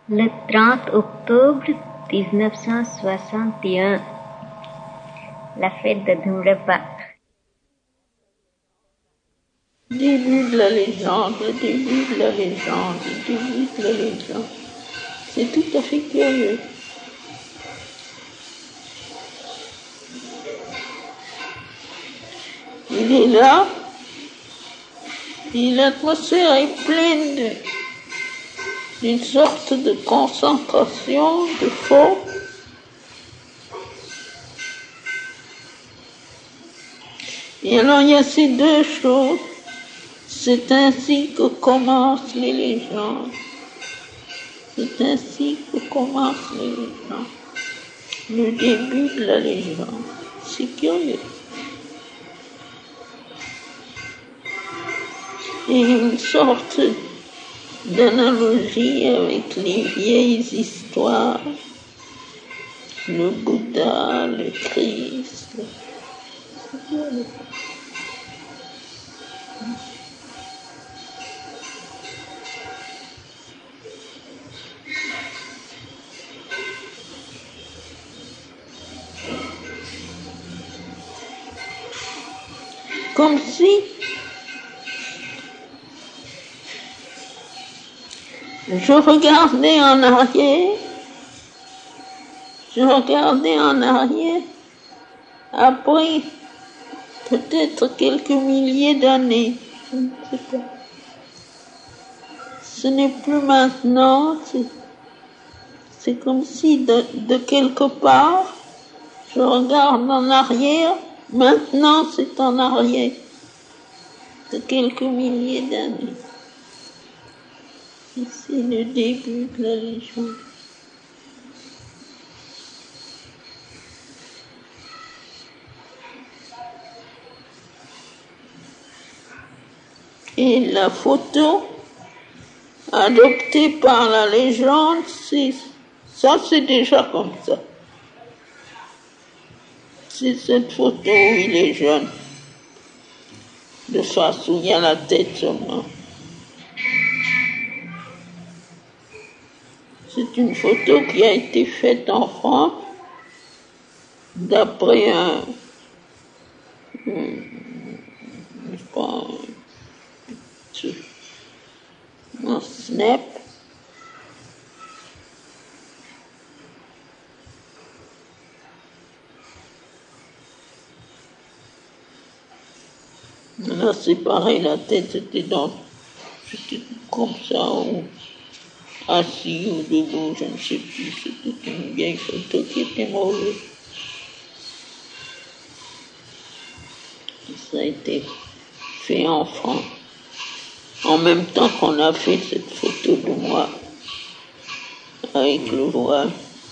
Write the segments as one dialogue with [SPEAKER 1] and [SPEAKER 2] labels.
[SPEAKER 1] Le 30 octobre 1961, la fête de Dhurva.
[SPEAKER 2] Début de la légende, le début de la légende, le début de la légende. C'est tout à fait curieux. Il est là, et l'atmosphère est pleine d'une sorte de concentration, de force. Et alors il y a ces deux choses. C'est ainsi que commencent les légendes. C'est ainsi que commencent les légendes. Le début de la légende. C'est curieux. Et une sorte d'analogie avec les vieilles histoires. Le Bouddha, le Christ. C'est curieux. Comme si je regardais en arrière, après peut-être quelques milliers d'années, je ne sais pas. Ce n'est plus maintenant, c'est comme si de quelque part, je regarde en arrière, maintenant c'est en arrière, de quelques milliers d'années. Et c'est le début de la légende. Et la photo adoptée par la légende, c'est déjà comme ça. C'est cette photo où il est jeune, de face où il y a la tête seulement. C'est une photo qui a été faite en France d'après un snap. Là, c'est pareil, la tête, c'était comme ça, ou assis ou debout, je ne sais plus. C'était une vieille photo qui était mauvaise. Ça a été fait en France. En même temps qu'on a fait cette photo de moi avec le voile.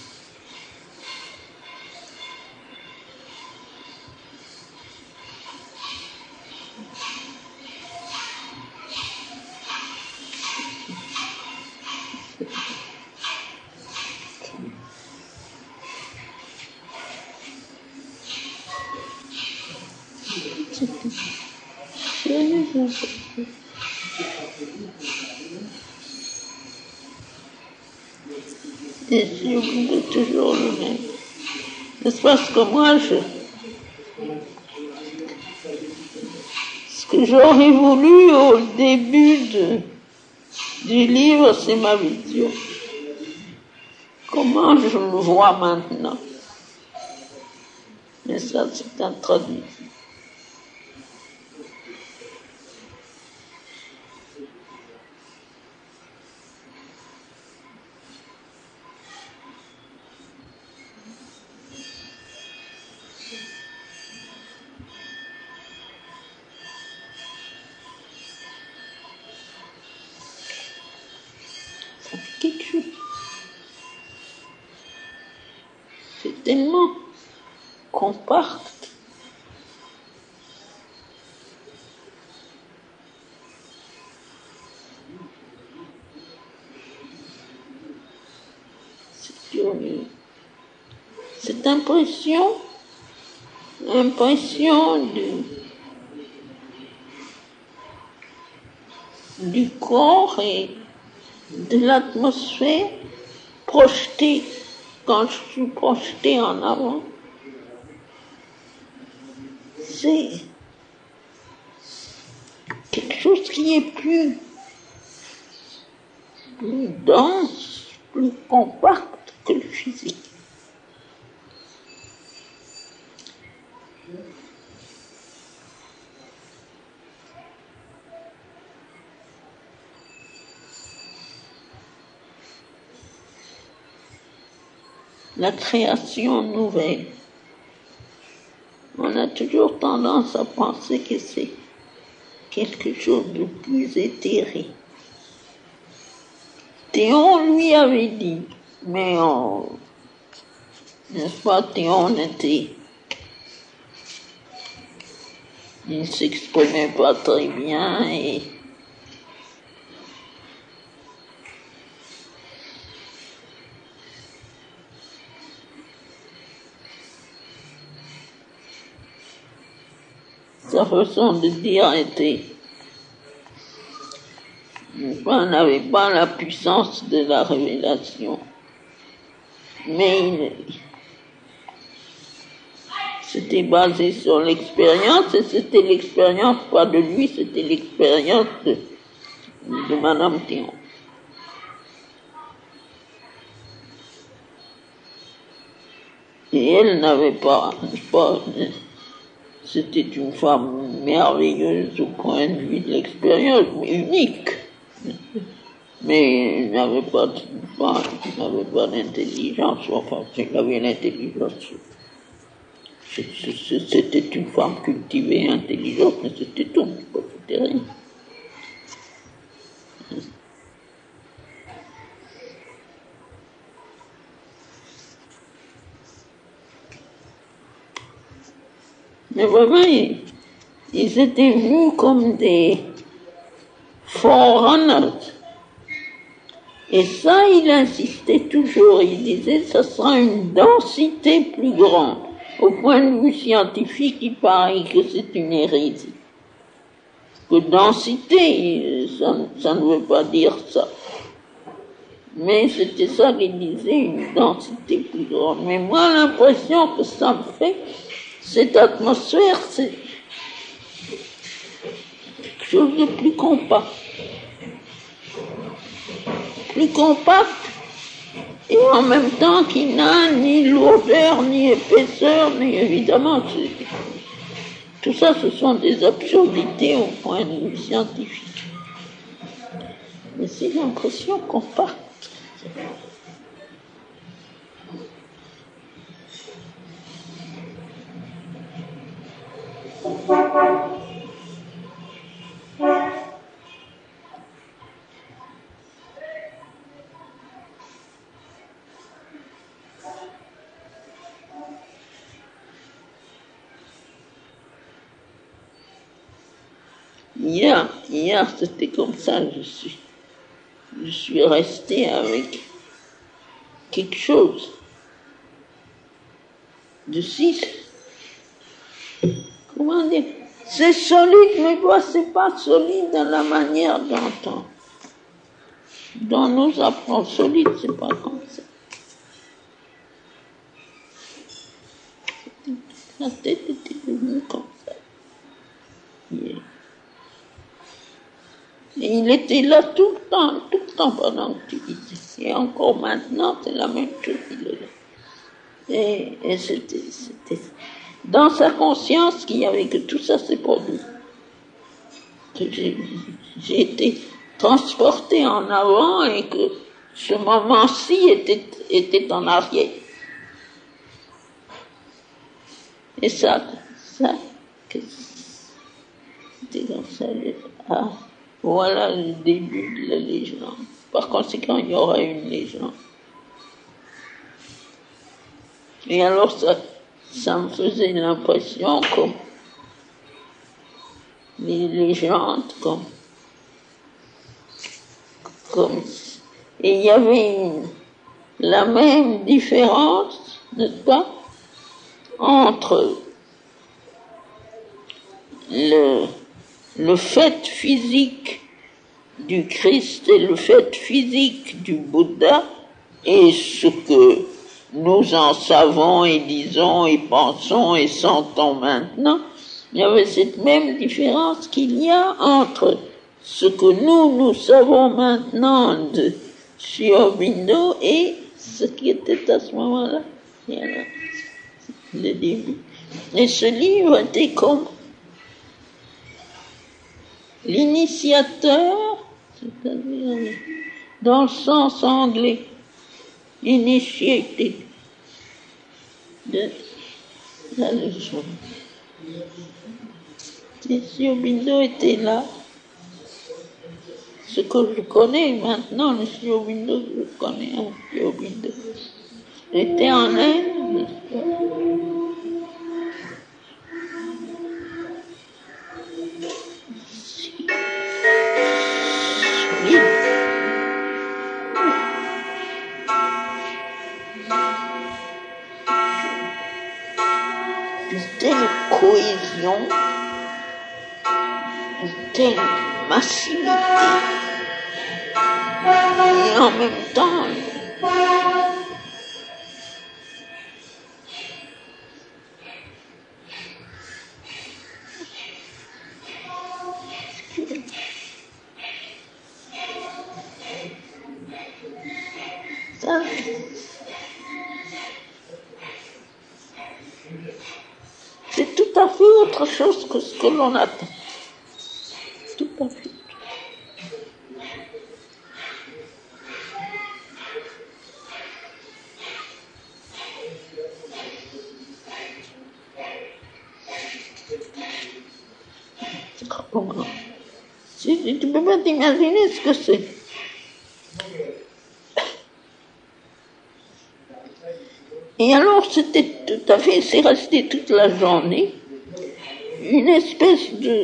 [SPEAKER 2] Et j'oublie toujours le même. N'est-ce pas ce que moi, ce que j'aurais voulu au début du livre, c'est ma vision. Comment je le vois maintenant. Mais ça, c'est intraduit. Ça fait quelque chose. C'est tellement compact. C'est curieux. Cette impression du corps et de l'atmosphère projeté, quand je suis projeté en avant, c'est quelque chose qui est plus dense, plus compact que le physique. La création nouvelle. On a toujours tendance à penser que c'est quelque chose de plus éthéré. Théon lui avait dit, mais n'est-ce pas, Théon il s'exprimait pas très bien et sa façon de dire n'avait pas la puissance de la révélation. Mais c'était basé sur l'expérience, et c'était l'expérience pas de lui, c'était l'expérience de Madame Théon. Et elle n'avait pas, c'était une femme merveilleuse au point de vue de l'expérience, mais unique. Mais elle n'avait pas d'intelligence, enfin, elle avait l'intelligence. C'était une femme cultivée, intelligente, mais c'était tout, c'était rien. Mais vraiment, ils étaient vus comme des forerunners. Et ça, il insistait toujours. Il disait, ça sera une densité plus grande. Au point de vue scientifique, il paraît que c'est une hérésie. Que densité, ça ne veut pas dire ça. Mais c'était ça qu'il disait, une densité plus grande. Mais moi, l'impression que ça me fait, cette atmosphère, c'est quelque chose de plus compact. Plus compact, et en même temps qui n'a ni lourdeur, ni épaisseur, ni évidemment, tout ça, ce sont des absurdités au point de vue scientifique. Mais c'est l'impression compacte. Hier, c'était comme ça, je suis resté avec quelque chose de si, comment dire, c'est solide, mais c'est pas solide dans la manière d'entendre. Dans nos apprend solide, c'est pas comme ça. La tête était devenue comme ça. Yeah. Et il était là tout le temps pendant que tu disais. Et encore maintenant, c'est la même chose, il est là. Et c'était dans sa conscience qu'il y avait que tout ça s'est produit. Que j'ai été transporté en avant et que ce moment-ci était en arrière. Et ça, c'était comme ça. Voilà le début de la légende. Par conséquent, il y aura une légende. Et alors, ça me faisait l'impression comme les légendes, comme et il y avait la même différence, n'est-ce pas, entre le fait physique du Christ et le fait physique du Bouddha, et ce que nous en savons et disons et pensons et sentons maintenant, il y avait cette même différence qu'il y a entre ce que nous savons maintenant de Sri Aurobindo et ce qui était à ce moment-là, le début. Et ce livre était comme l'initiateur, c'est-à-dire dans le sens anglais, initiated, de la leçon. Et Sri Aurobindo était là. Ce que je connais maintenant, le Sri Aurobindo, je connais un Sri Aurobindo. J'étais en Inde, n'est-ce pas? Une telle cohésion, une telle massivité, et en même temps, ça, c'est tout à fait autre chose que ce que l'on attend. Tout à fait. Comment? Tu ne peux pas t'imaginer ce que c'est. Et alors, c'était tout à fait, c'est resté toute la journée, une espèce de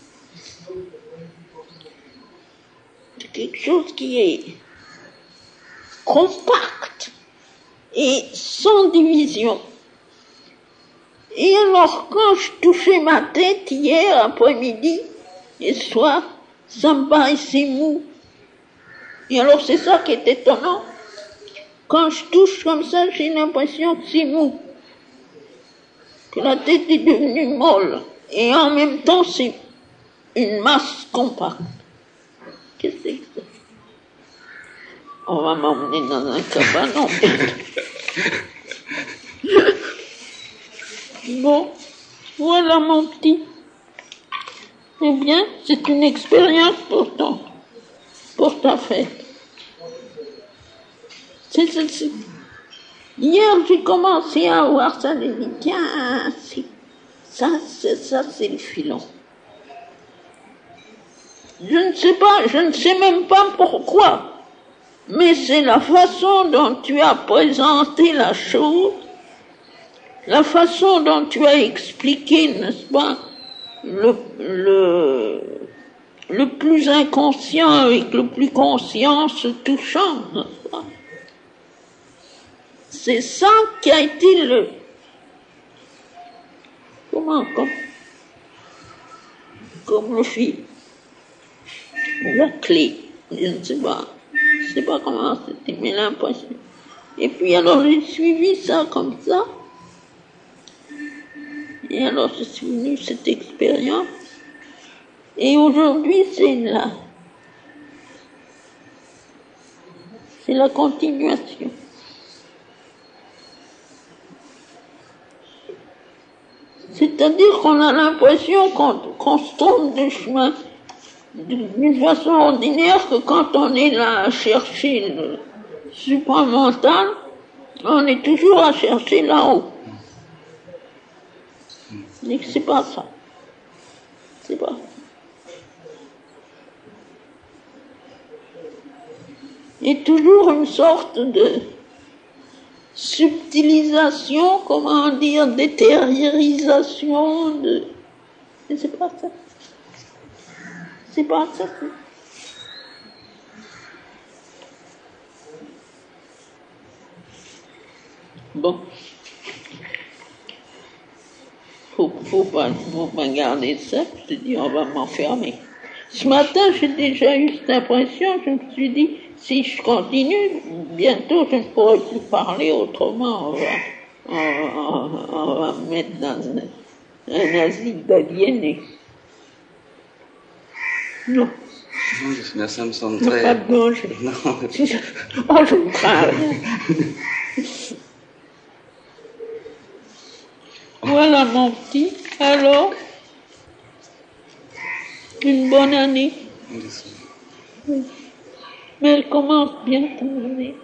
[SPEAKER 2] quelque chose qui est compact et sans division. Et alors, quand je touchais ma tête hier après-midi et soir, ça me paraissait mou. Et alors, c'est ça qui est étonnant. Quand je touche comme ça, j'ai l'impression que c'est mou, que la tête est devenue molle, et en même temps, c'est une masse compacte. Qu'est-ce que c'est que ça? On va m'emmener dans un cabanon. Bon, voilà mon petit. Eh bien, c'est une expérience pour ta fête. Hier, j'ai commencé à voir ça, j'ai dit, tiens, ça, c'est le filon. Je ne sais même pas pourquoi, mais c'est la façon dont tu as présenté la chose, la façon dont tu as expliqué, n'est-ce pas, le plus inconscient avec le plus conscient se touchant, n'est-ce pas? C'est ça qui a été comme le fil, la clé, je ne sais pas comment c'était, mais l'impression. Et puis alors j'ai suivi ça comme ça, et alors je suis venue cette expérience, et aujourd'hui c'est la continuation. C'est-à-dire qu'on a l'impression qu'on se trompe de chemin d'une façon ordinaire, que quand on est là à chercher le supramental, on est toujours à chercher là-haut. Mais c'est pas ça. C'est pas ça. Et toujours une sorte de subtilisation, comment dire, détériorisation mais c'est pas ça. C'est pas ça. Bon. Faut pas garder ça. Je te dis, on va m'enfermer. Ce matin, j'ai déjà eu cette impression, je me suis dit, si je continue, bientôt je ne pourrai plus parler autrement. On va me mettre dans un asile d'aliénés. Non.
[SPEAKER 3] Non, ça me semble
[SPEAKER 2] Non,
[SPEAKER 3] très...
[SPEAKER 2] pas de danger.
[SPEAKER 3] Non.
[SPEAKER 2] Oh, je ne crains rien. Voilà mon petit. Alors, une bonne année. Oui. Mais elle commence bien ton année.